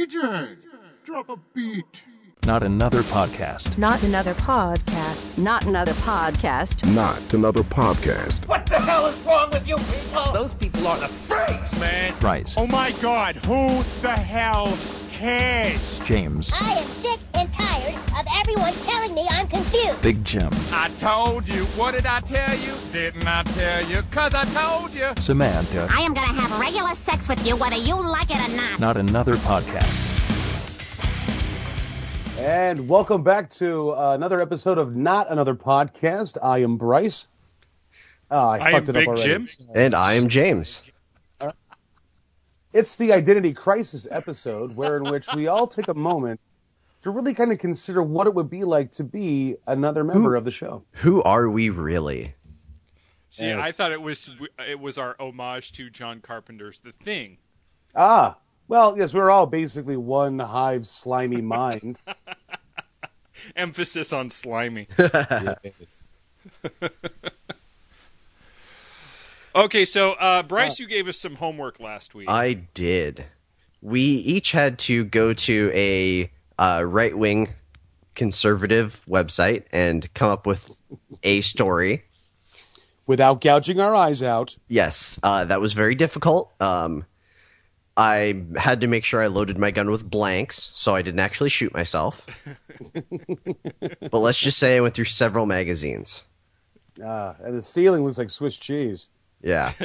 DJ, drop a beat. Not another podcast. Not another podcast. Not another podcast. Not another podcast. What the hell is wrong with you people? Those people are the freaks, man. Bryce. Oh my God, who the hell cares? James. I am sick and tired of everyone telling me I'm confused. Big Jim. I told you. What did I tell you? Didn't I tell you? 'Cause I told you. Samantha. I am gonna have regular sex with you whether you like it or not. Not another podcast. And welcome back to another episode of Not Another Podcast. I am Bryce. I fucked it up already. Jim. And I am James. It's the Identity Crisis episode, where in which we all take a moment to really kind of consider what it would be like to be another member of the show. Who are we really? See, I thought it was our homage to John Carpenter's The Thing. Ah, well, yes, we're all basically one hive slimy mind. Emphasis on slimy. Yes. Okay, so Bryce, you gave us some homework last week. I did. We each had to go to a right-wing conservative website and come up with a story. Without gouging our eyes out. Yes, that was very difficult. I had to make sure I loaded my gun with blanks, so I didn't actually shoot myself. But let's just say I went through several magazines. And the ceiling looks like Swiss cheese. Yeah.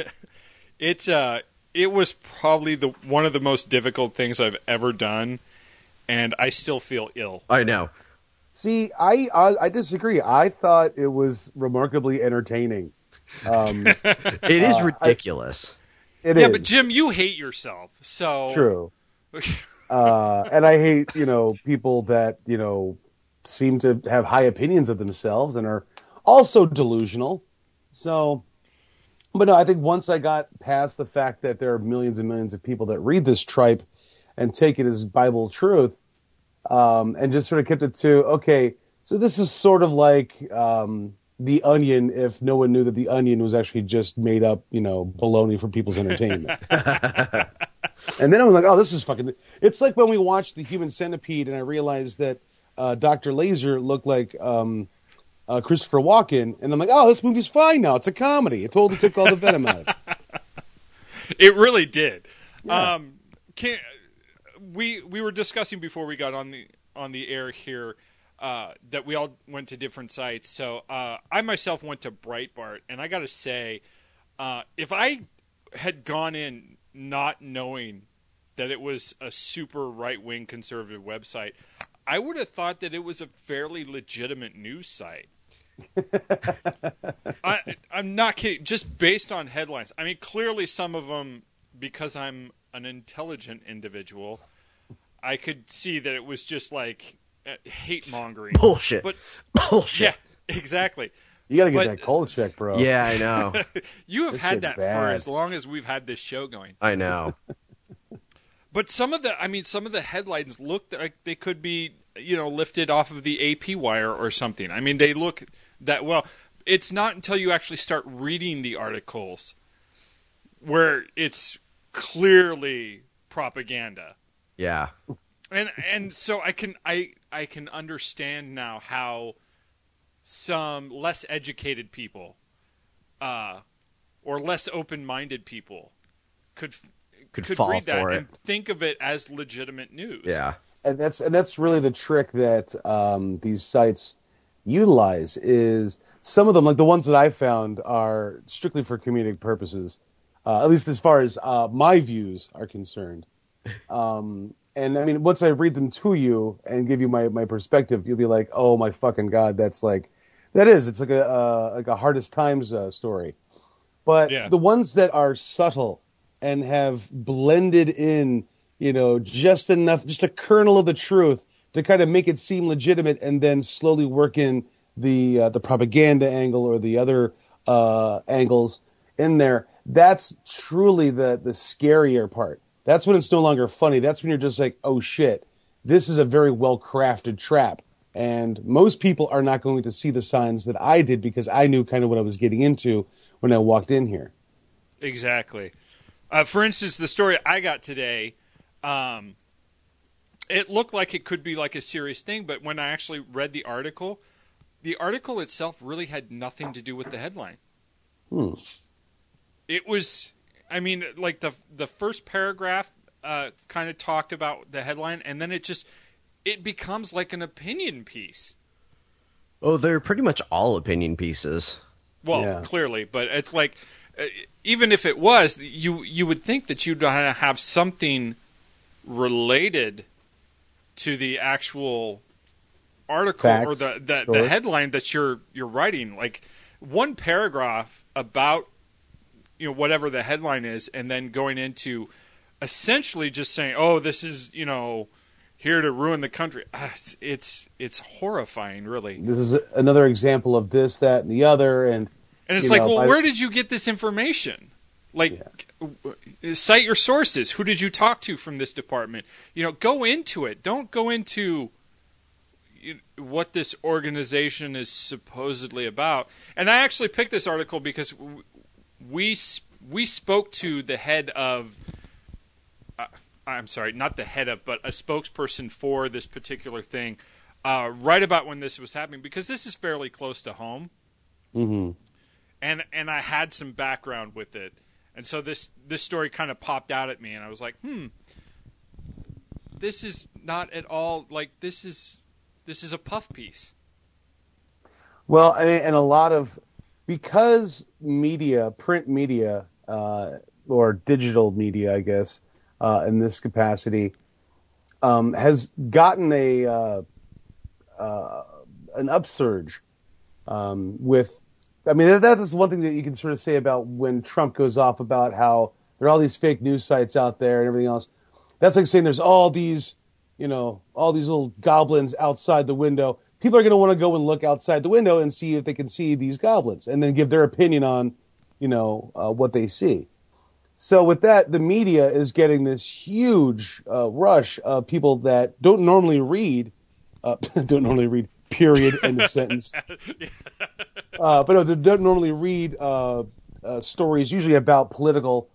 It was probably one of the most difficult things I've ever done, and I still feel ill. I know. See, I disagree. I thought it was remarkably entertaining. It is ridiculous. It is. But Jim, you hate yourself, so true. And I hate, people that, seem to have high opinions of themselves and are also delusional. So, but no, I think once I got past the fact that there are millions and millions of people that read this tripe and take it as Bible truth, and just sort of kept it to, okay, so this is sort of like, The Onion, if no one knew that The Onion was actually just made up, baloney for people's entertainment. And then I'm like, oh, this is fucking... It's like when we watched The Human Centipede and I realized that Dr. Laser looked like Christopher Walken. And I'm like, oh, this movie's fine now. It's a comedy. It totally took all the venom out of it. It really did. Yeah. We were discussing before we got on the air here that we all went to different sites. So I myself went to Breitbart, and I got to say, if I had gone in not knowing that it was a super right-wing conservative website, I would have thought that it was a fairly legitimate news site. I'm not kidding. Just based on headlines. I mean, clearly some of them, because I'm an intelligent individual, I could see that it was just like hate mongering. Bullshit. But bullshit. Yeah, exactly. You got to get that cold check, bro. Yeah, I know. You have This had gets that for bad. as long as we've had this show going. I know. But some of the headlines look like they could be, lifted off of the AP wire or something. I mean, they look that well. It's not until you actually start reading the articles where it's clearly propaganda. Yeah. And so I can understand now how some less educated people, or less open-minded people, could fall read that for it and think of it as legitimate news. Yeah. And that's really the trick that these sites utilize. Is some of them, like the ones that I found, are strictly for comedic purposes, at least as far as my views are concerned. And I mean, once I read them to you and give you my perspective, you'll be like, oh my fucking God, it's like a hardest times story. But Yeah. the ones that are subtle and have blended in, just enough, just a kernel of the truth to kind of make it seem legitimate, and then slowly work in the propaganda angle or the other angles in there. That's truly the scarier part. That's when it's no longer funny. That's when you're just like, oh shit, this is a very well-crafted trap. And most people are not going to see the signs that I did, because I knew kind of what I was getting into when I walked in here. Exactly. For instance, the story I got today, it looked like it could be like a serious thing, but when I actually read the article itself really had nothing to do with the headline. It was, I mean, like the first paragraph kind of talked about the headline, and then it becomes like an opinion piece. Oh, they're pretty much all opinion pieces. Well, clearly, but it's like, even if it was, you would think that you'd have something related to the actual article or the headline that you're writing. Like one paragraph about whatever the headline is, and then going into essentially just saying, "Oh, this is here to ruin the country." It's horrifying, really. This is another example of this, that, and the other, and it's like, well, where did you get this information? Like, cite your sources. Who did you talk to from this department? Go into it. Don't go into what this organization is supposedly about. And I actually picked this article because we spoke to the head of. I'm sorry, not the head of, but a spokesperson for this particular thing, right about when this was happening, because this is fairly close to home. Mm-hmm. And I had some background with it. And so this story kind of popped out at me, and I was like, this is not at all, like, this is a puff piece. Well, and a lot of, because media, print media, or digital media, I guess, in this capacity, has gotten an upsurge with. I mean, that is one thing that you can sort of say about when Trump goes off about how there are all these fake news sites out there and everything else. That's like saying there's all these little goblins outside the window. People are going to want to go and look outside the window and see if they can see these goblins, and then give their opinion on, what they see. So with that, the media is getting this huge rush of people that don't normally read, period, end of sentence. But no, they don't normally read stories, usually about political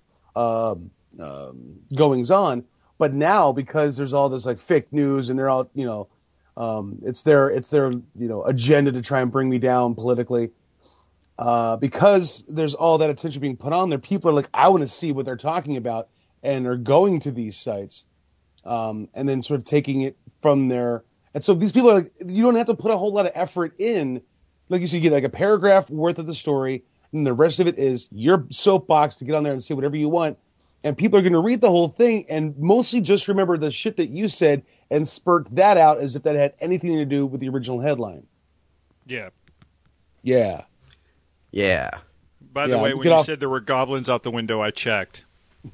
goings on. But now, because there's all this like fake news, and they're all, it's their agenda to try and bring me down politically. Because there's all that attention being put on there, people are like, I want to see what they're talking about, and are going to these sites, and then sort of taking it from there. And so these people are like, you don't have to put a whole lot of effort in. Like you said, you get like a paragraph worth of the story, and the rest of it is your soapbox to get on there and say whatever you want. And people are going to read the whole thing and mostly just remember the shit that you said and spurt that out as if that had anything to do with the original headline. Yeah. Yeah. Yeah. By the way, when you said there were goblins out the window, I checked.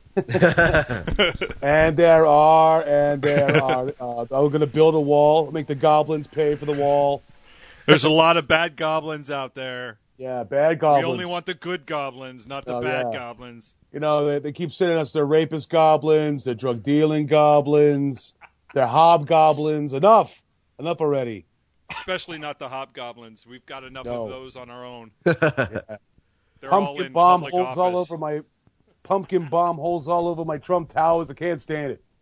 And there are. I'm going to build a wall, make the goblins pay for the wall. There's a lot of bad goblins out there. Yeah, bad goblins. We only want the good goblins, not the bad goblins. They keep sending us the rapist goblins, the drug dealing goblins, the hobgoblins. Enough already. Especially not the hobgoblins. We've got enough of those on our own. Yeah. Pumpkin bomb holes all over my Trump towers. I can't stand it.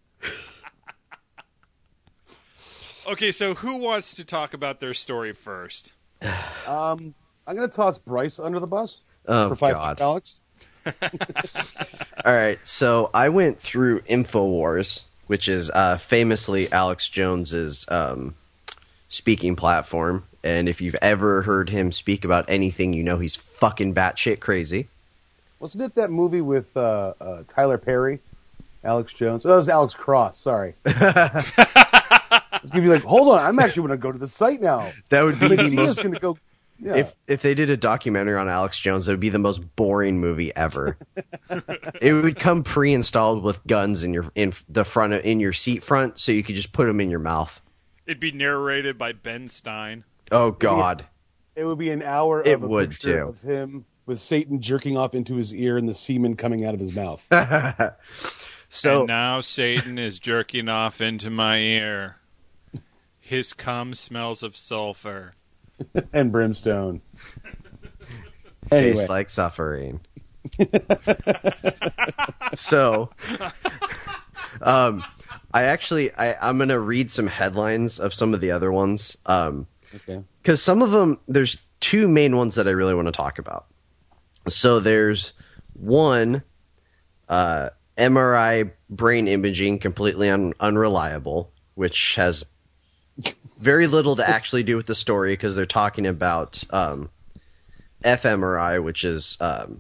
Okay, so who wants to talk about their story first? I'm going to toss Bryce under the bus for $5 Alex. All right, so I went through InfoWars, which is famously Alex Jones's speaking platform, and if you've ever heard him speak about anything, he's fucking batshit crazy. Wasn't it that movie with Tyler Perry, Alex Jones? Oh, that was Alex Cross. Sorry. It's gonna be like, hold on, I'm actually going to go to the site now. That would be the most. Going to go. Yeah. If they did a documentary on Alex Jones, it would be the most boring movie ever. It would come pre-installed with guns in your seat front, so you could just put them in your mouth. It'd be narrated by Ben Stein. Oh God! It would be an hour of a picture of him with Satan jerking off into his ear and the semen coming out of his mouth. And now Satan is jerking off into my ear. His cum smells of sulfur. And brimstone. Tastes like suffering. So, I'm going to read some headlines of some of the other ones. Okay. Because some of them, there's two main ones that I really want to talk about. So there's one, MRI brain imaging completely unreliable, which has very little to actually do with the story because they're talking about fMRI, which is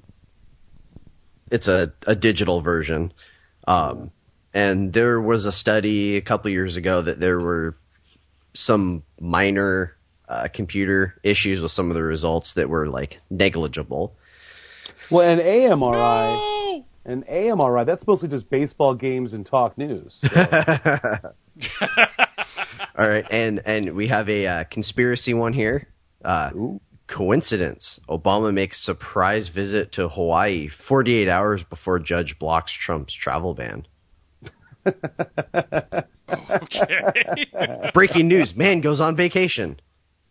it's a digital version. And there was a study a couple years ago that there were some minor computer issues with some of the results that were like negligible. Well, an AMRI, that's mostly just baseball games and talk news. So. All right, and we have a conspiracy one here. Coincidence. Obama makes surprise visit to Hawaii 48 hours before judge blocks Trump's travel ban. Okay. Breaking news. Man goes on vacation.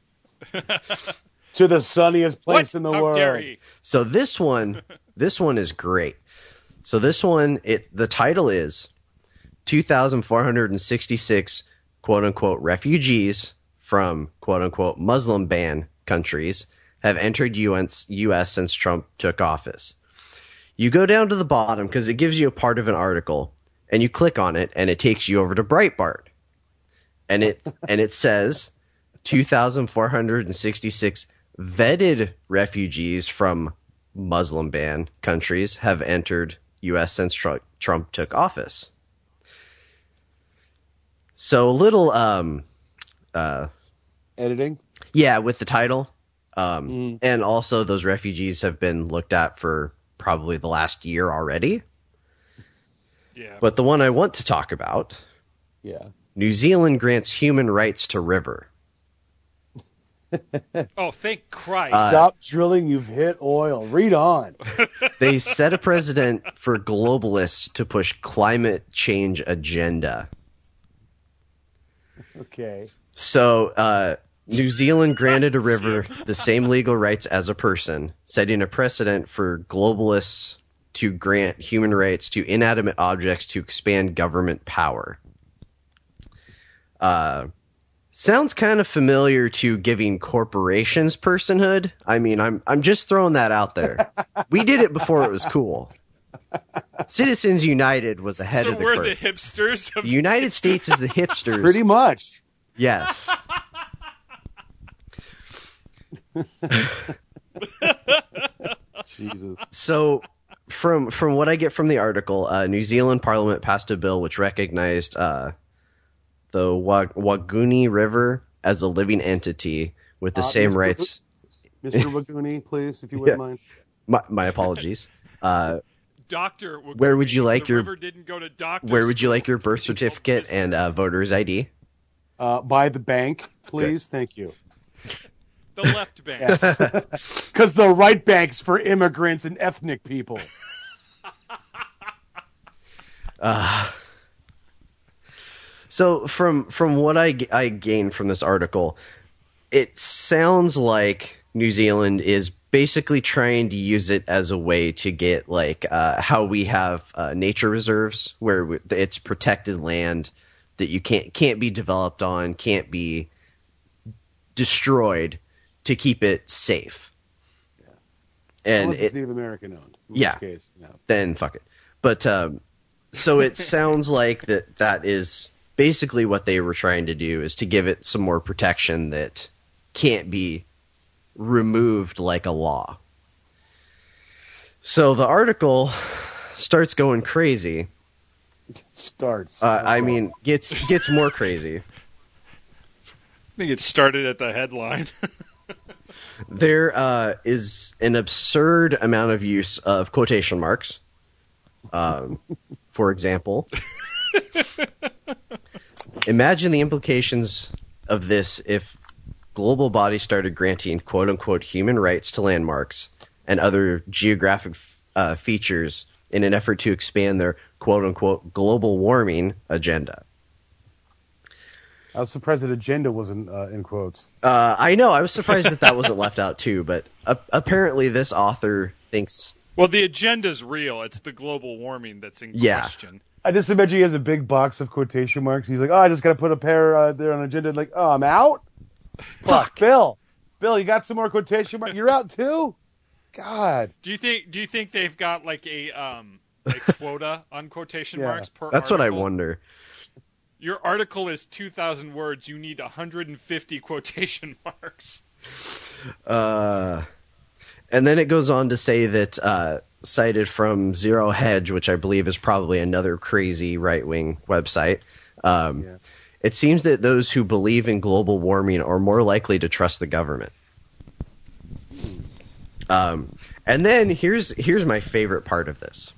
To the sunniest place What? in the How world. dare he? So this one is great. So this one, the title is 2,466 quote-unquote refugees from quote-unquote Muslim ban countries have entered U.S. since Trump took office. You go down to the bottom because it gives you a part of an article, and you click on it, and it takes you over to Breitbart. And it says 2,466 vetted refugees from Muslim ban countries have entered U.S. since Trump took office. So a little Editing? yeah, with the title. And also those refugees have been looked at for probably the last year already. Yeah. But the one I want to talk about, Yeah. New Zealand grants human rights to river. Oh, thank Christ. Stop drilling, you've hit oil. Read on. They set a precedent for globalists to push climate change agenda. Okay. So, New Zealand granted a river the same legal rights as a person, setting a precedent for globalists to grant human rights to inanimate objects to expand government power. Sounds kind of familiar to giving corporations personhood. I mean, I'm just throwing that out there. We did it before it was cool. Citizens United was ahead So of the we're curve. the hipsters of The United States is the hipsters. Pretty much. Yes. Jesus. So, from what I get from the article, New Zealand Parliament passed a bill which recognized the Waguni River as a living entity with the same Mr. rights. Mr. Waguni, please, if you wouldn't mind. My apologies. Doctor. Where would you like the your- river didn't go to doctor Where would you school like your to birth be certificate focused. and voter's ID? By the bank, please. Thank you. The left bank. Yes. Because the right bank's for immigrants and ethnic people. So from what I gained from this article, it sounds like New Zealand is basically trying to use it as a way to get like how we have nature reserves where it's protected land that you can't be developed on, can't be destroyed to keep it safe. And Unless it's Native American owned. In Yeah. which case, no. then fuck it. But so it sounds like that is basically what they were trying to do, is to give it some more protection that can't be removed like a law. So the article starts going crazy. Starts. I mean, gets more crazy. I think it started at the headline. There is an absurd amount of use of quotation marks. For example, imagine the implications of this if global bodies started granting quote-unquote human rights to landmarks and other geographic features in an effort to expand their quote-unquote global warming agenda. I was surprised that agenda wasn't in quotes. I know, I was surprised that wasn't left out too, but apparently this author thinks... Well, the agenda's real. It's the global warming that's in Yeah. question. I just imagine he has a big box of quotation marks. He's like, oh, I just got to put a pair there on the agenda. Like, oh, I'm out? Fuck. Bill, you got some more quotation marks? You're out too? God. Do you think they've got like a quota on quotation marks per That's article? what I wonder. Your article is 2,000 words. You need 150 quotation marks. And then it goes on to say that, cited from Zero Hedge, which I believe is probably another crazy right-wing website, it seems that those who believe in global warming are more likely to trust the government. And then here's my favorite part of this.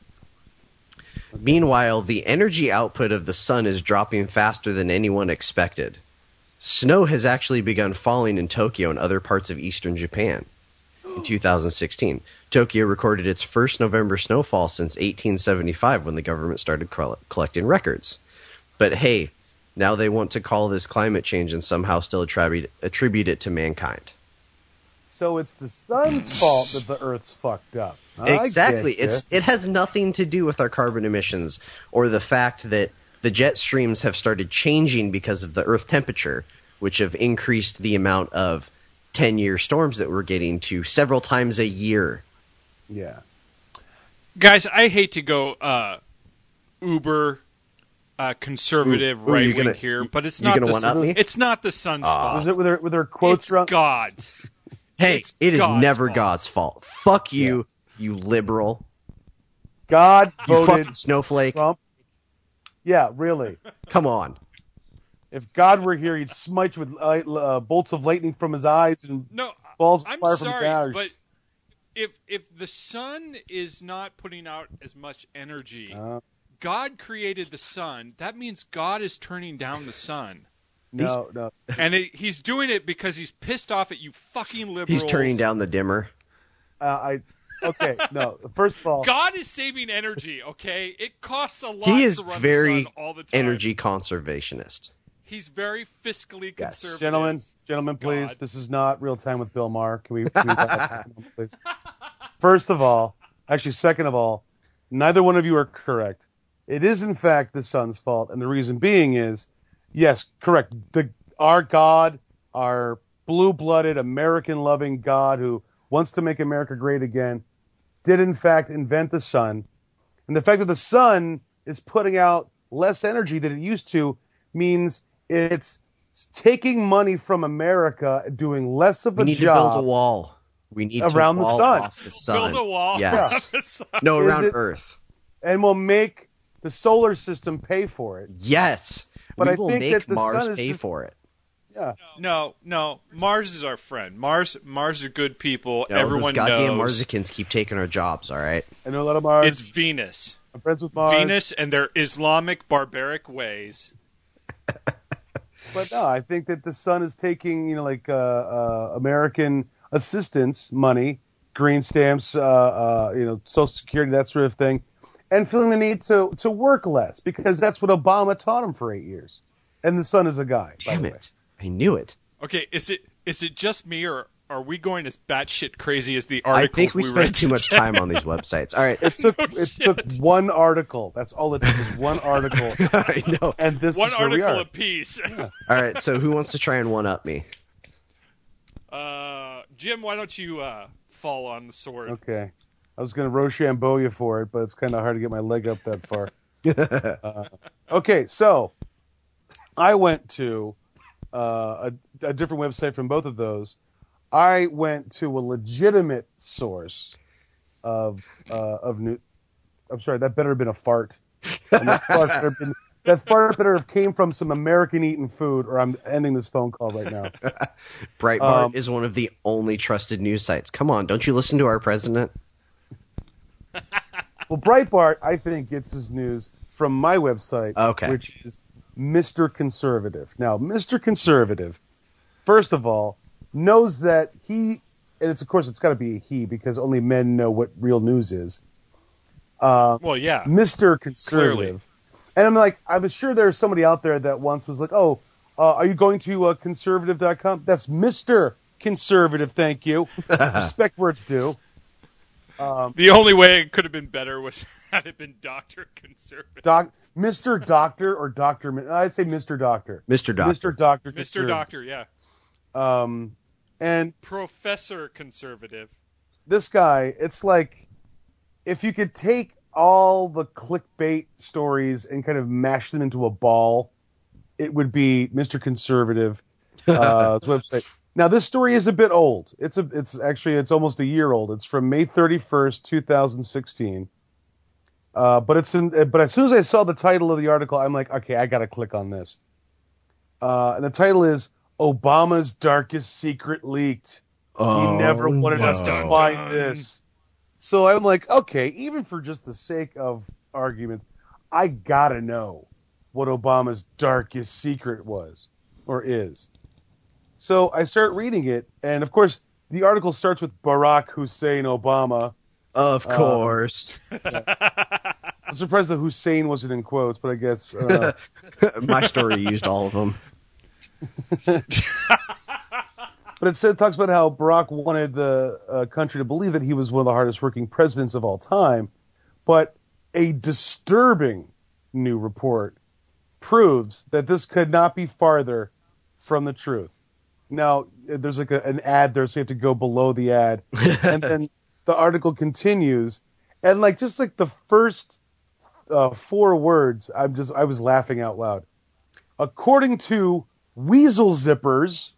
Meanwhile, the energy output of the sun is dropping faster than anyone expected. Snow has actually begun falling in Tokyo and other parts of eastern Japan in 2016. Tokyo recorded its first November snowfall since 1875 when the government started collecting records. But hey, now they want to call this climate change and somehow still attribute it to mankind. So it's the sun's fault that the Earth's fucked up. Exactly. It has nothing to do with our carbon emissions or the fact that the jet streams have started changing because of the Earth temperature, which have increased the amount of 10-year storms that we're getting to several times a year. Yeah. Guys, I hate to go uber conservative right wing here, but it's not the sun's fault. Was it with their quotes it's around? God's. Hey, it is never fault. God's fault. Fuck you, you liberal. God You voted fucking snowflake. Trump. Yeah, really. Come on. If God were here, he'd smite you with bolts of lightning from his eyes and balls of fire from his eyes. But if the sun is not putting out as much energy, God created the sun. That means God is turning down the sun. No. And he's doing it because he's pissed off at you fucking liberals. He's turning down the dimmer. Okay, no. First of all, God is saving energy, okay? It costs a lot He is to run very the sun all the time. energy conservationist. He's very fiscally conservative. Gentlemen, please. God. This is not Real Time with Bill Maher. Can we please? First of all, second of all, neither one of you are correct. It is, in fact, the sun's fault, and the reason being is, yes, correct. Our God, our blue-blooded, American-loving God who wants to make America great again, did, in fact, invent the sun. And the fact that the sun is putting out less energy than it used to means it's taking money from America, doing less of a job. We need to build a wall. We need around to the wall sun. off the sun. Build a wall Yes. around the sun. No, around Earth. And we'll make the solar system pay for it. Yes. But we I will think make that the Mars sun is pay just- for it. Yeah. No. Mars is our friend. Mars are good people. No, Everyone those goddamn knows. Marsicans keep taking our jobs, all right? I know a lot of Mars. It's Venus. I'm friends with Mars. Venus and their Islamic barbaric ways. But no, I think that the sun is taking, American assistance money, green stamps, Social Security, that sort of thing, and feeling the need to work less because that's what Obama taught him for 8 years. And the sun is a guy. Damn by the way. it. I knew it. Okay, is it just me, or are we going as batshit crazy as the I articles think we read spent too much time on these websites. All right. It took one article. That's all it took was one article. I know. And this One is where we article are. apiece. All right, so who wants to try and one-up me? Jim, why don't you fall on the sword? Okay. I was going to Rochambeau you for it, but it's kind of hard to get my leg up that far. Okay, so I went to a different website from both of those. I went to a legitimate source of news. I'm sorry, that better have been a fart. And that fart better have came from some American-eaten food, or I'm ending this phone call right now. Breitbart is one of the only trusted news sites. Come on, don't you listen to our president? Well, Breitbart, I think, gets his news from my website, Okay. which is Mr. Conservative. Now, Mr. Conservative, first of all, knows that he, and it's got to be a he because only men know what real news is. Well, yeah. Mr. Conservative. Clearly. And I'm sure there's somebody out there that once was like, are you going to conservative.com? That's Mr. Conservative, thank you. Respect where it's due. The only way it could have been better was Had it been Dr. Conservative. Mr. Doctor or Dr. I'd say Mr. Doctor. Mr. Doctor. Mr. Doctor. Mr. Doctor, yeah. And Professor Conservative. this guy, it's like if you could take all the clickbait stories and kind of mash them into a ball, it would be Mr. Conservative. Website. Now this story is a bit old. It's almost a year old. It's from May 31st, 2016. But as soon as I saw the title of the article, I'm like, okay, I gotta click on this. And the title is Obama's Darkest Secret Leaked. He never wanted us to find this. So I'm like, okay, even for just the sake of argument, I gotta know what Obama's darkest secret was or is. So I start reading it, and of course, the article starts with Barack Hussein Obama. Of course. I'm surprised that Hussein wasn't in quotes, but I guess... My story used all of them. But it talks about how Barack wanted the country to believe that he was one of the hardest working presidents of all time. But a disturbing new report proves that this could not be farther from the truth. Now, there's like an ad there, so you have to go below the ad. And then the article continues. And just the first 4 words, I was laughing out loud. According to Weasel Zippers,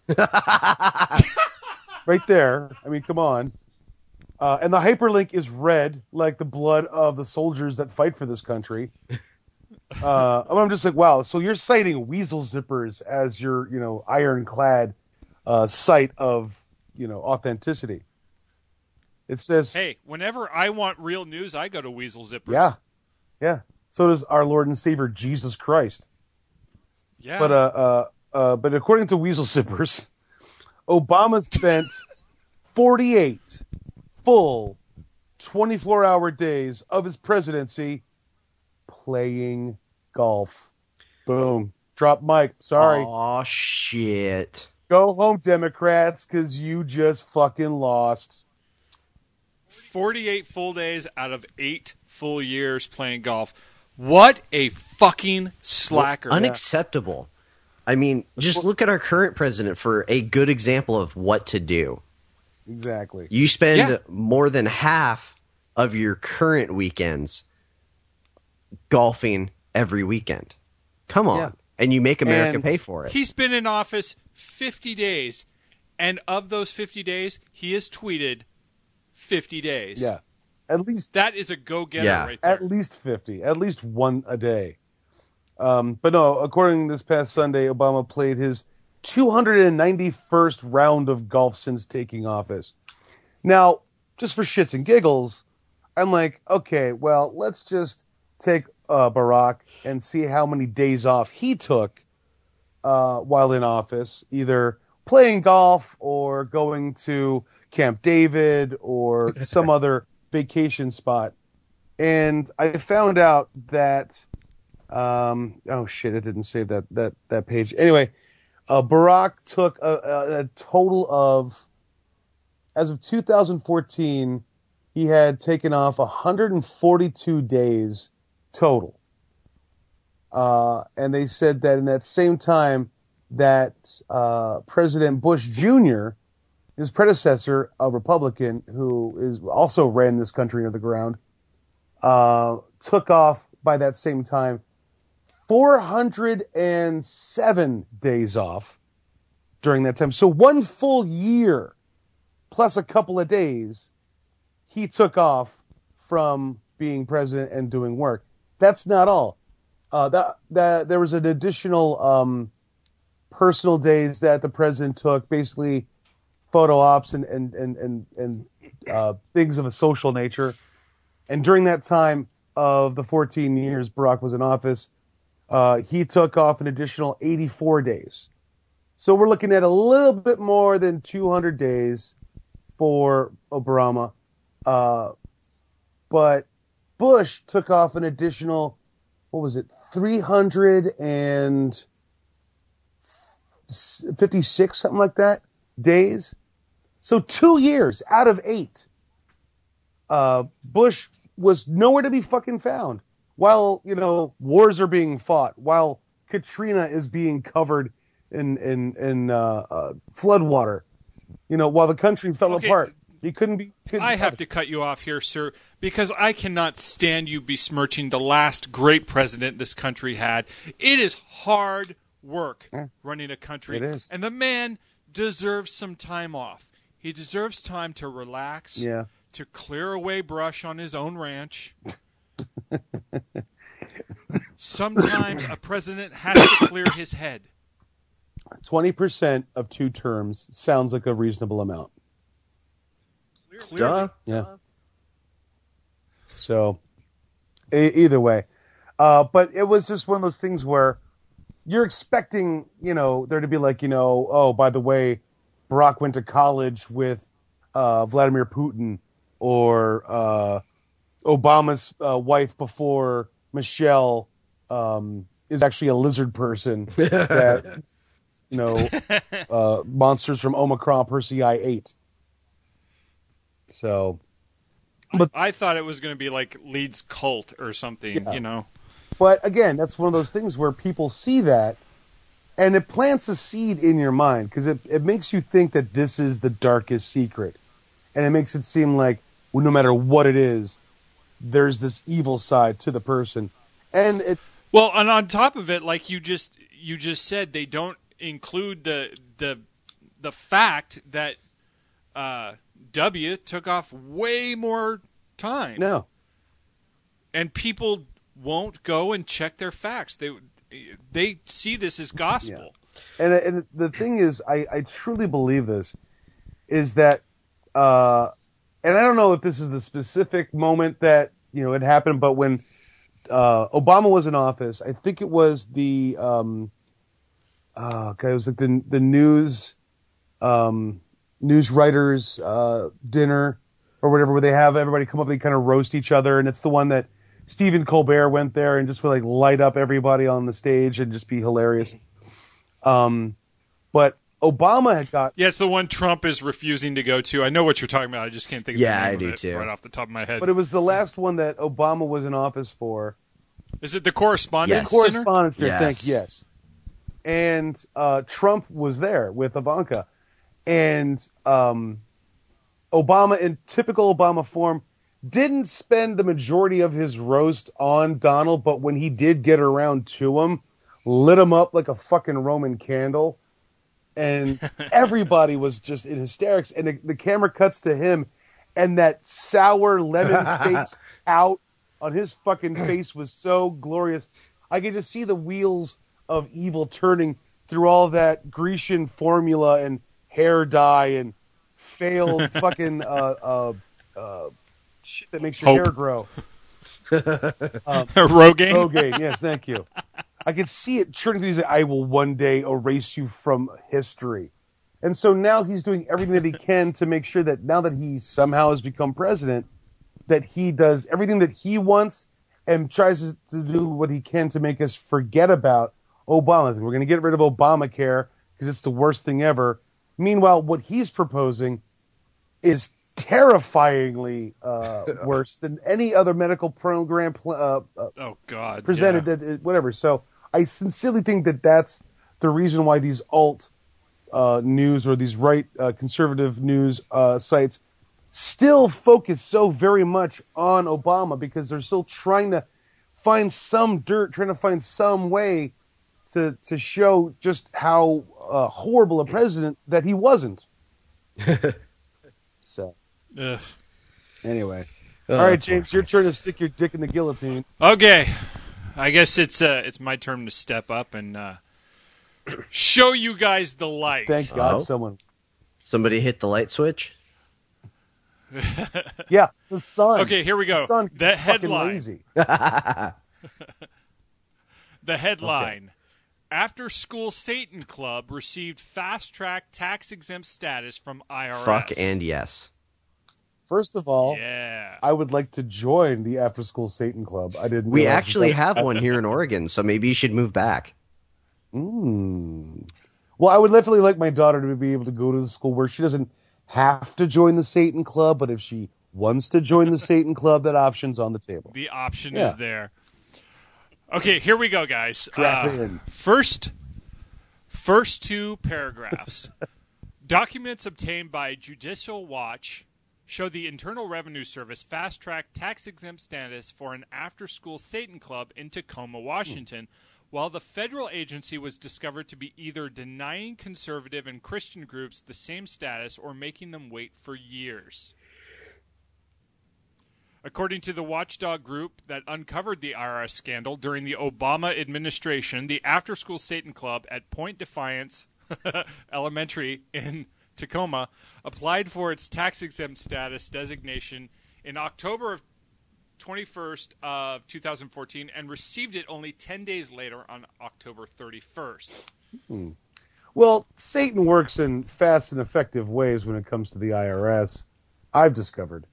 right there. I mean, come on. And the hyperlink is red, like the blood of the soldiers that fight for this country. I'm just like, wow. So you're citing Weasel Zippers as your, ironclad site of, authenticity. It says, hey, whenever I want real news, I go to Weasel Zippers. Yeah. So does our Lord and Savior Jesus Christ. Yeah. But according to Weasel Zippers, Obama spent 48 full 24-hour days of his presidency playing golf. Boom. Drop mic. Sorry. Aw, shit. Go home, Democrats, because you just fucking lost. 48 full days out of 8 full years playing golf. What a fucking slacker. Unacceptable. I mean, just look at our current president for a good example of what to do. Exactly. You spend more than half of your current weekends golfing every weekend. Come on. Yeah. And you make America pay for it. He's been in office 50 days, and of those 50 days, he has tweeted 50 days. Yeah. At least that is a go-getter right there. At least 50. At least one a day. But no, according to this past Sunday, Obama played his 291st round of golf since taking office. Now, just for shits and giggles, I'm like, okay, well, let's just take Barack and see how many days off he took while in office, either playing golf or going to Camp David or some other vacation spot. And I found out that oh shit, it didn't save that page. Anyway, Barack took a total of, as of 2014, he had taken off 142 days total. And they said that in that same time that President Bush Jr., his predecessor, a Republican who also ran this country into the ground, took off by that same time 407 days off during that time. So 1 full year plus a couple of days he took off from being president and doing work. That's not all. That there was an additional personal days that the president took, basically photo ops and things of a social nature. And during that time of the 14 years Barack was in office, he took off an additional 84 days. So we're looking at a little bit more than 200 days for Obama. But Bush took off an additional, 356, something like that, days. So 2 years out of 8. Bush was nowhere to be fucking found. While, you know, wars are being fought, while Katrina is being covered in floodwater, you know, while the country fell apart. He couldn't be. I have to cut you off here, sir, because I cannot stand you besmirching the last great president this country had. It is hard work running a country. It is. And the man deserves some time off. He deserves time to relax, to clear away brush on his own ranch. Sometimes a president has to clear his head. 20% of 2 terms sounds like a reasonable amount. Duh. Yeah. So, either way. But it was just one of those things where you're expecting, you know, there to be like, you know, oh, by the way, Barack went to college with Vladimir Putin, or Obama's wife before Michelle is actually a lizard person that, you know, monsters from Omicron Persei ate. So, but I thought it was going to be like Leeds cult or something, you know. But again, that's one of those things where people see that, and it plants a seed in your mind because it makes you think that this is the darkest secret, and it makes it seem like no matter what it is, there's this evil side to the person, and it. Well, and on top of it, like you just said, they don't include the fact that W took off way more time. No. And people won't go and check their facts. They see this as gospel. Yeah. And the thing is, I truly believe this, is that, and I don't know if this is the specific moment that, you know, it happened, but when Obama was in office, I think it was it was like the news writers dinner or whatever, where they have everybody come up and they kind of roast each other, and it's the one that Stephen Colbert went there and just would like light up everybody on the stage and just be hilarious. But Obama had got it's the one Trump is refusing to go to. I know what you're talking about. I just can't think of the name of it too. Right off the top of my head. But it was the last one that Obama was in office for. Is it the Correspondence' The Correspondence' Dinner? Dinner, yes. And Trump was there with Ivanka. And Obama, in typical Obama form, didn't spend the majority of his roast on Donald, but when he did get around to him, lit him up like a fucking Roman candle. And everybody was just in hysterics. And the camera cuts to him, and that sour lemon face out on his fucking face was so glorious. I could just see the wheels of evil turning through all that Grecian formula and hair dye and failed fucking shit that makes your hair grow. Rogaine? Rogaine, yes, thank you. I could see it turning through. He's like, I will one day erase you from history. And so now he's doing everything that he can to make sure that now that he somehow has become president, that he does everything that he wants and tries to do what he can to make us forget about Obama. We're going to get rid of Obamacare because it's the worst thing ever. Meanwhile, what he's proposing is terrifyingly worse than any other medical program presented. Whatever. So I sincerely think that that's the reason why these alt news or these right conservative news sites still focus so very much on Obama, because they're still trying to find some dirt, trying to find some way to show just how horrible a president that he wasn't. So, anyway. All right, James, your turn to stick your dick in the guillotine. Okay. I guess it's my turn to step up and show you guys the light. Thank God somebody hit the light switch. Yeah, the sun. Okay, here we go. The sun the is headline. Lazy. The headline. Okay. After School Satan Club received fast-track tax-exempt status from IRS. Fuck and yes. First of all, I would like to join the After School Satan Club. I didn't. We actually have one here in Oregon, so maybe you should move back. Well, I would definitely like my daughter to be able to go to the school where she doesn't have to join the Satan Club, but if she wants to join the Satan Club, that option's on the table. The option Yeah. is there. Okay, here we go, guys. Strap in. First two paragraphs. Documents obtained by Judicial Watch show the Internal Revenue Service fast-tracked tax-exempt status for an after-school Satan club in Tacoma, Washington, while the federal agency was discovered to be either denying conservative and Christian groups the same status or making them wait for years. According to the watchdog group that uncovered the IRS scandal during the Obama administration, the after-school Satan club at Point Defiance Elementary in Tacoma applied for its tax-exempt status designation in October of 21st of 2014 and received it only 10 days later on October 31st. Well, Satan works in fast and effective ways when it comes to the IRS. I've discovered.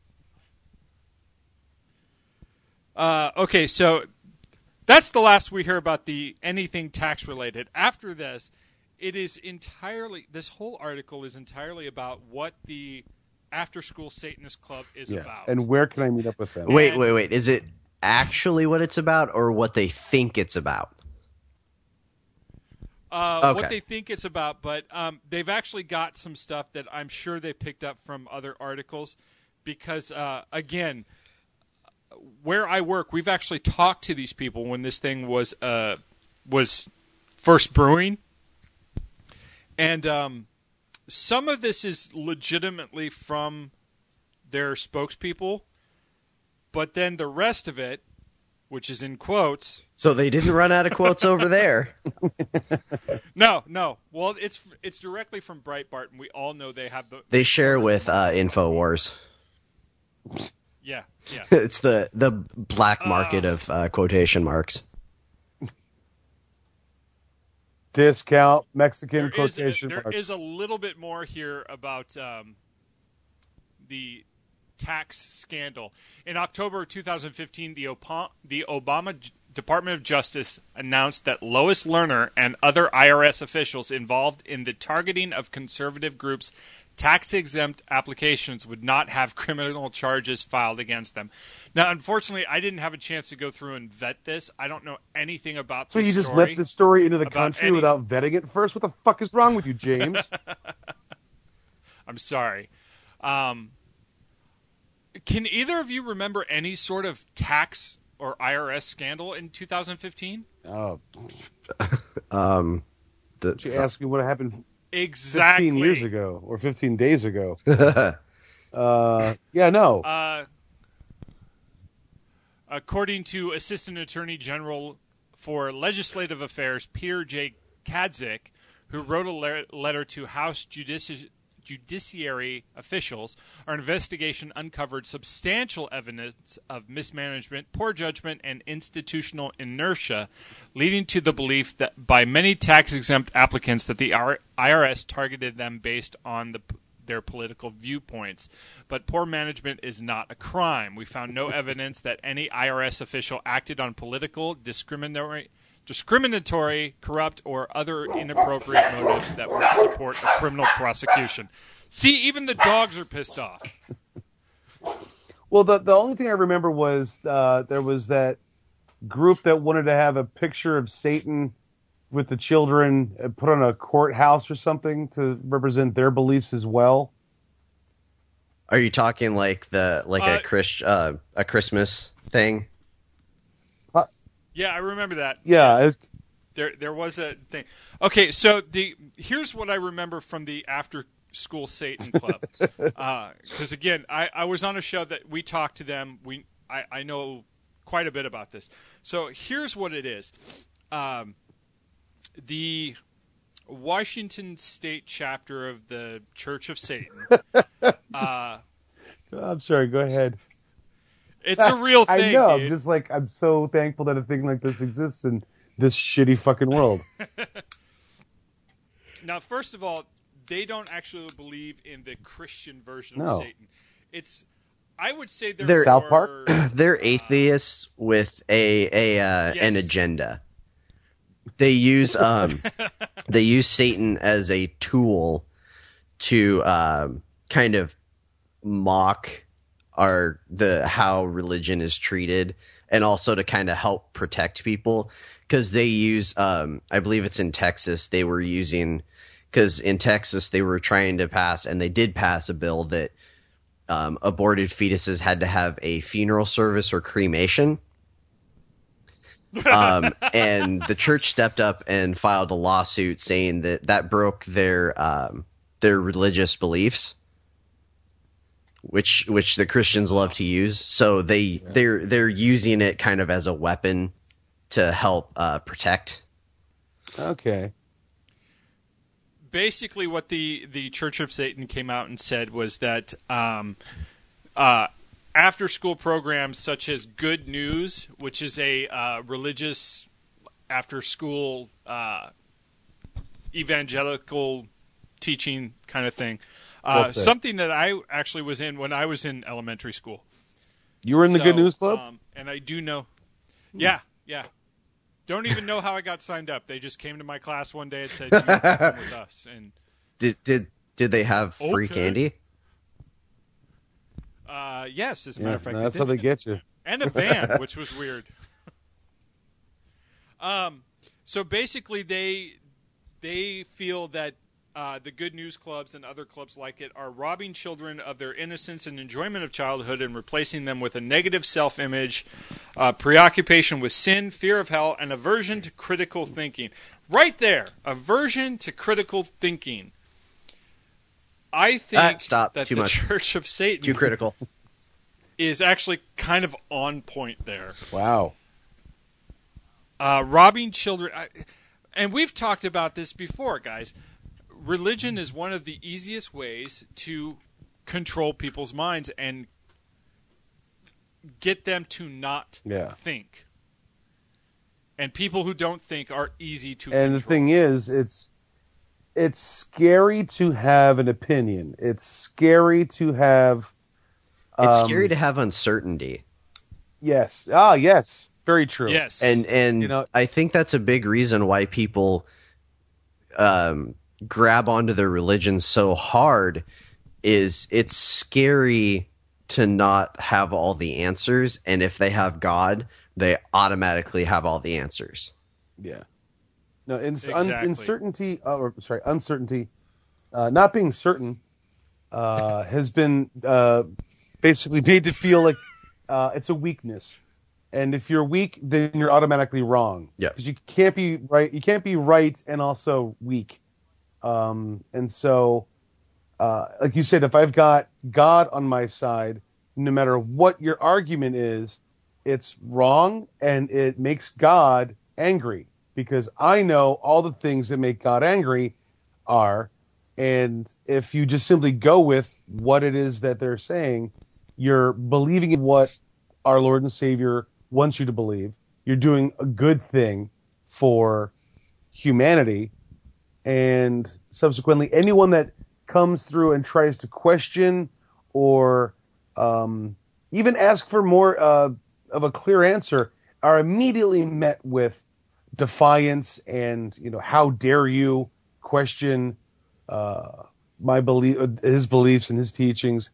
Okay, so that's the last we hear about the anything tax related. After this, it is entirely, this whole article is entirely about what the After School Satanist Club is about. And where can I meet up with them? Wait. Is it actually what it's about or what they think it's about? What they think it's about, but they've actually got some stuff that I'm sure they picked up from other articles because, again, where I work, we've actually talked to these people when this thing was first brewing. And some of this is legitimately from their spokespeople, but then the rest of it, which is in quotes. So they didn't run out of quotes over there. No. Well, it's directly from Breitbart, and we all know they have the. They share with Infowars. Yeah. It's the black market of quotation marks. Discount Mexican quotation There marks. is a little bit more here about the tax scandal. In October 2015, the Obama Department of Justice announced that Lois Lerner and other IRS officials involved in the targeting of conservative groups' tax-exempt applications would not have criminal charges filed against them. Now, unfortunately, I didn't have a chance to go through and vet this. I don't know anything about So this you just story. let this story into the about country any- without vetting it first? What the fuck is wrong with you, James? I'm sorry. Can either of you remember any sort of tax or IRS scandal in 2015? Oh, The, you ask me what happened Exactly. 15 years ago or 15 days ago. Yeah, no. According to Assistant Attorney General for Legislative Affairs Peter J. Kadzik, who wrote a letter to House Judiciary officials, our investigation uncovered substantial evidence of mismanagement, poor judgment, and institutional inertia, leading to the belief that by many tax-exempt applicants that the IRS targeted them based on their political viewpoints. But poor management is not a crime. We found no evidence that any IRS official acted on political, discriminatory, corrupt, or other inappropriate motives that would support a criminal prosecution. See, even the dogs are pissed off. Well, the only thing I remember was there was that group that wanted to have a picture of Satan with the children put on a courthouse or something to represent their beliefs as well. are you talking like a Christmas thing? Yeah, I remember that. Yeah. There was a thing. Okay, so here's what I remember from the After School Satan Club. Because again, I was on a show that we talked to them. I know quite a bit about this. So here's what it is. The Washington State chapter of the Church of Satan. I'm sorry. Go ahead. It's a real thing. I know. Dude. I'm just like, I'm so thankful that a thing like this exists in this shitty fucking world. Now, first of all, they don't actually believe in the Christian version No. of Satan. I would say They're- South Park? They're atheists with an agenda. They use Satan as a tool to kind of mock how religion is treated, and also to kind of help protect people, because they use I believe it's in Texas, they were using, because in Texas they were trying to pass, and they did pass a bill that aborted fetuses had to have a funeral service or cremation. And the church stepped up and filed a lawsuit saying that broke their religious beliefs, which the Christians love to use. So they're using it kind of as a weapon to help protect. Okay. Basically, what the Church of Satan came out and said was that after-school programs such as Good News, which is a religious after-school evangelical teaching kind of thing, something that I actually was in when I was in elementary school. You were in the Good News Club? And I do know. Yeah. Don't even know how I got signed up. They just came to my class one day and said, "You can come with us." And did they have free candy? Yes, as a matter of fact, that's how they get you. And a van, which was weird. So basically, they feel that the Good News Clubs and other clubs like it are robbing children of their innocence and enjoyment of childhood and replacing them with a negative self-image, preoccupation with sin, fear of hell, and aversion to critical thinking. Right there, aversion to critical thinking. I think that the much. Church of Satan Too critical. is actually kind of on point there. Wow. Robbing children, and we've talked about this before, guys. Religion is one of the easiest ways to control people's minds and get them to not think. And people who don't think are easy to control. And the thing is, it's scary to have an opinion. It's scary to have... It's scary to have uncertainty. Yes. Ah, yes. Very true. Yes. And I think that's a big reason why people grab onto their religion so hard, is it's scary to not have all the answers, and if they have God, they automatically have all the answers. Yeah. No, uncertainty, not being certain, has been basically made to feel like it's a weakness. And if you're weak, then you're automatically wrong. Yeah. Because you can't be right. You can't be right and also weak. And so, like you said, if I've got God on my side, no matter what your argument is, it's wrong, and it makes God angry, because I know all the things that make God angry are, and if you just simply go with what it is that they're saying, you're believing in what our Lord and Savior wants you to believe. You're doing a good thing for humanity, and subsequently anyone that comes through and tries to question or even ask for more of a clear answer are immediately met with defiance and, how dare you question his beliefs and his teachings.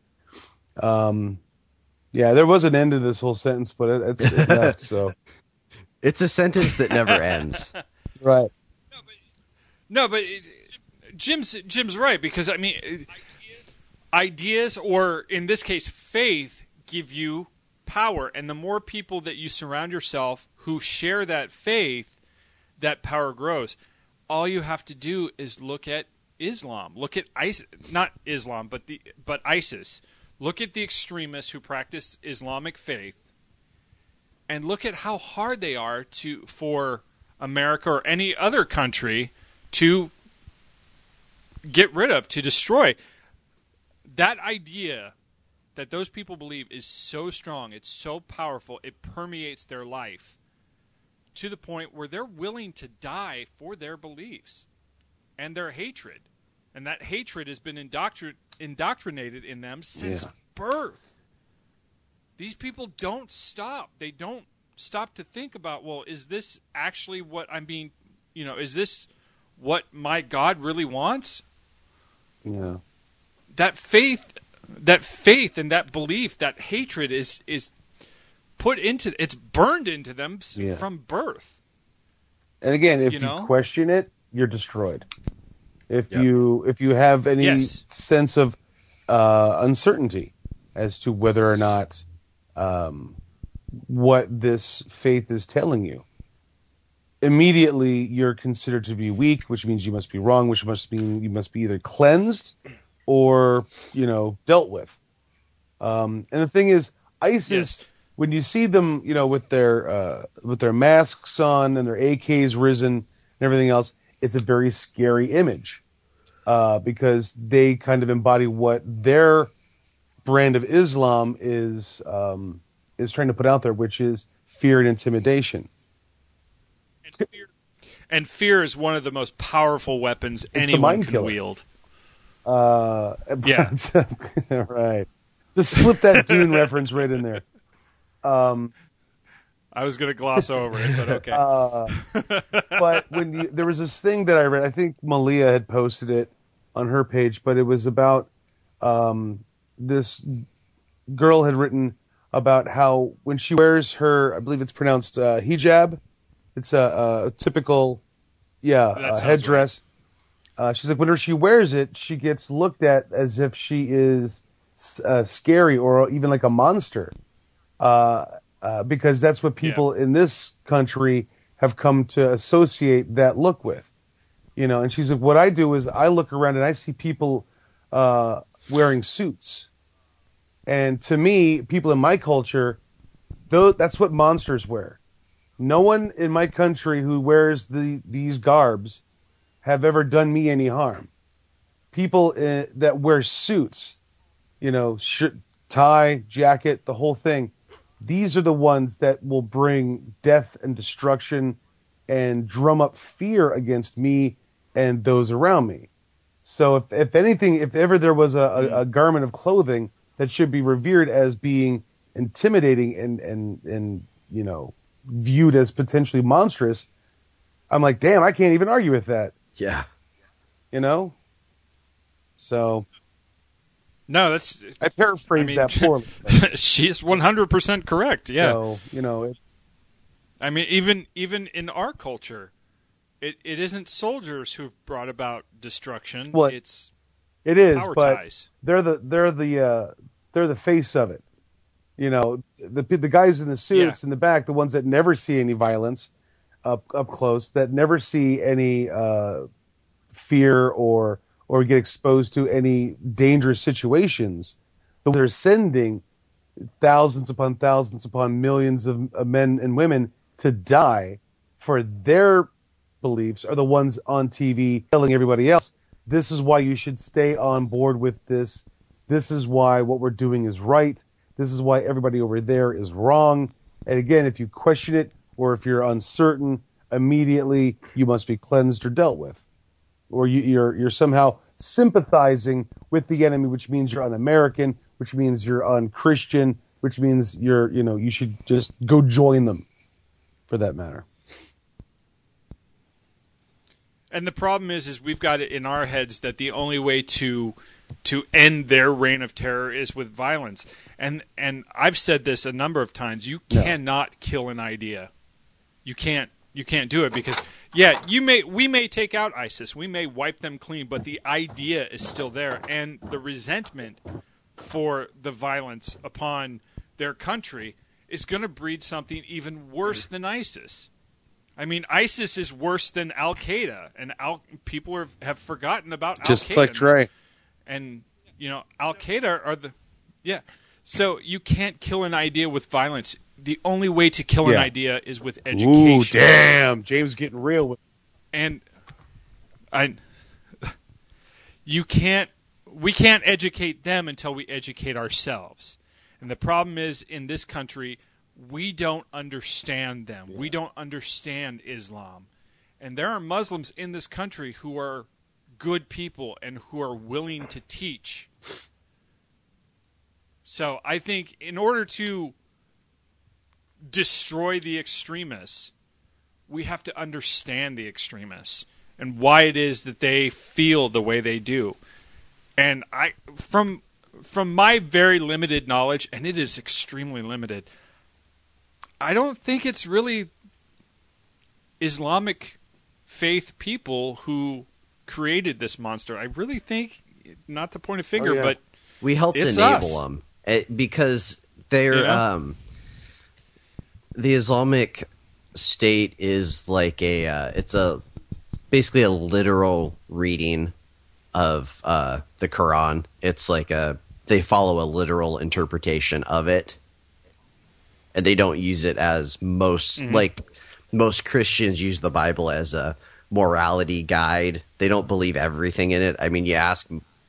There was an end to this whole sentence, but it left. So it's a sentence that never ends. Right. No, but Jim's right, because ideas, or in this case, faith, give you power, and the more people that you surround yourself who share that faith, that power grows. All you have to do is look at Islam. Look at ISIS, not Islam, but ISIS. Look at the extremists who practice Islamic faith, and look at how hard they are for America or any other country to get rid of, to destroy. That idea that those people believe is so strong, it's so powerful, it permeates their life to the point where they're willing to die for their beliefs and their hatred. And that hatred has been indoctrinated in them since birth. These people don't stop. They don't stop to think about, well, is this actually what I'm being, is this what my God really wants? Yeah. That faith that faith and that belief, that hatred is put into, it's burned into them from birth. And again, if you question it, you're destroyed. If you have any sense of uncertainty as to whether or not what this faith is telling you, immediately you're considered to be weak, which means you must be wrong, which must mean you must be either cleansed or dealt with. And the thing is, ISIS, when you see them, with their masks on and their AKs risen and everything else, it's a very scary image because they kind of embody what their brand of Islam is trying to put out there, which is fear and intimidation. And fear is one of the most powerful weapons anyone can wield. Right. Just slip that Dune reference right in there. I was going to gloss over it, but okay. But there was this thing that I read, I think Malia had posted it on her page, but it was about this girl had written about how when she wears her, I believe it's pronounced hijab, it's a typical headdress. Right. She's like, whenever she wears it, she gets looked at as if she is scary or even like a monster. Because that's what people in this country have come to associate that look with, and she's like, what I do is I look around and I see people, wearing suits. And to me, people in my culture, that's what monsters wear. No one in my country who wears these garbs have ever done me any harm. People that wear suits, shirt, tie, jacket, the whole thing, these are the ones that will bring death and destruction and drum up fear against me and those around me. So if anything, if ever there was a garment of clothing that should be revered as being intimidating and viewed as potentially monstrous, I'm like, damn, I can't even argue with that. Yeah. So. No, I paraphrased that poorly. She's 100% correct. Yeah. So, even in our culture, it isn't soldiers who've brought about destruction. Well, it is, power but ties. They're the face of it. The guys in the suits in the back, the ones that never see any violence up close, that never see any fear or get exposed to any dangerous situations. But they're sending thousands upon millions of men and women to die for their beliefs are the ones on TV telling everybody else, this is why you should stay on board with this. This is why what we're doing is right. This is why everybody over there is wrong. And again, if you question it or if you're uncertain, immediately you must be cleansed or dealt with. Or you're somehow sympathizing with the enemy, which means you're un-American, which means you're un-Christian, which means you should just go join them, for that matter. And the problem is we've got it in our heads that the only way to end their reign of terror is with violence. And I've said this a number of times. You cannot kill an idea. You can't do it because we may take out ISIS, we may wipe them clean, but the idea is still there, and the resentment for the violence upon their country is going to breed something even worse than ISIS. I mean, ISIS is worse than Al Qaeda, and people have forgotten about Al Qaeda. Just like Trey. And Al Qaeda are So you can't kill an idea with violence. The only way to kill an idea is with education. Ooh, damn! James getting real with. And we can't educate them until we educate ourselves. And the problem is, in this country, we don't understand them. Yeah. We don't understand Islam. And there are Muslims in this country who are good people and who are willing to teach. So I think in order to destroy the extremists, we have to understand the extremists and why it is that they feel the way they do. And from from my very limited knowledge, and it is extremely limited, I don't think it's really Islamic faith people who created this monster. I really think, not to point a finger, but we helped it's enable us. them because they're the Islamic State is like it's basically a literal reading of the Quran. It's like they follow a literal interpretation of it, and they don't use it as most Christians use the Bible as a morality guide. They don't believe everything in it. I mean, you ask,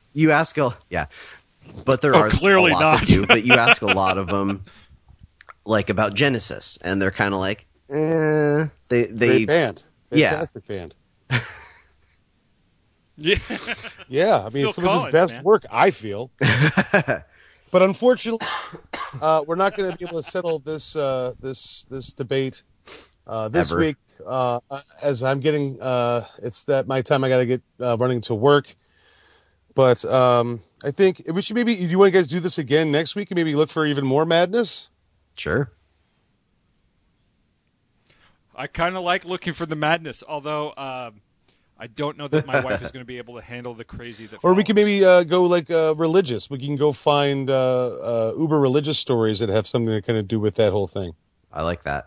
but there are clearly a lot not. that do. But you ask a lot of them, like about Genesis, and they're kind of like, Great band. Fantastic band. Yeah. Yeah, I mean, Phil it's some of his Collins, best man. work, I feel. But unfortunately, we're not going to be able to settle this debate this Ever. week. As I'm getting, it's that my time. I got to get running to work. But I think we should maybe. Do you want to guys do this again next week and maybe look for even more madness? sure. I kind of like looking for the madness, although I don't know that my wife is going to be able to handle the crazy that Or we follows. can maybe go like religious. We can go find uber religious stories that have something to kind of do with that whole thing. I like that.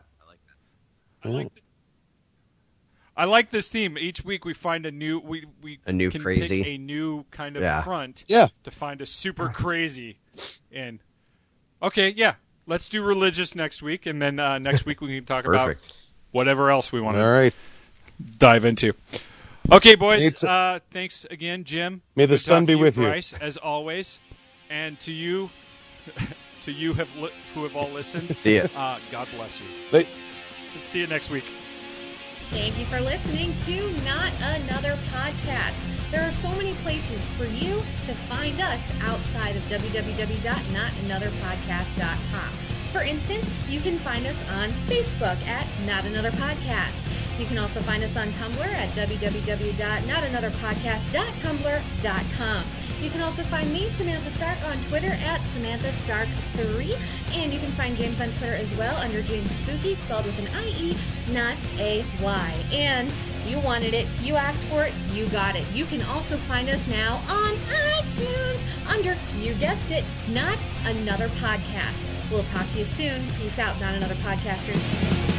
I like this theme. Each week we find a new A new can crazy. pick a new kind of Yeah. front Yeah. to find a super crazy in. Okay, yeah. Let's do religious next week, and then next week we can talk about Perfect. whatever else we want All to right. dive into. Okay, boys. It's- Thanks again, Jim. May the Good sun talking be to with you. Bryce, as always, and to you, who have all listened. See ya. God bless you. They- See you next week. Thank you for listening to Not Another Podcast. There are so many places for you to find us outside of www.notanotherpodcast.com. For instance, you can find us on Facebook at Not Another Podcast. You can also find us on Tumblr at www.notanotherpodcast.tumblr.com. You can also find me, Samantha Stark, on Twitter at SamanthaStark3. And you can find James on Twitter as well under James Spooky, spelled with an I-E, not a Y. And you wanted it, you asked for it, you got it. You can also find us now on iTunes under, you guessed it, Not Another Podcast. We'll talk to you soon. Peace out, Not Another Podcasters.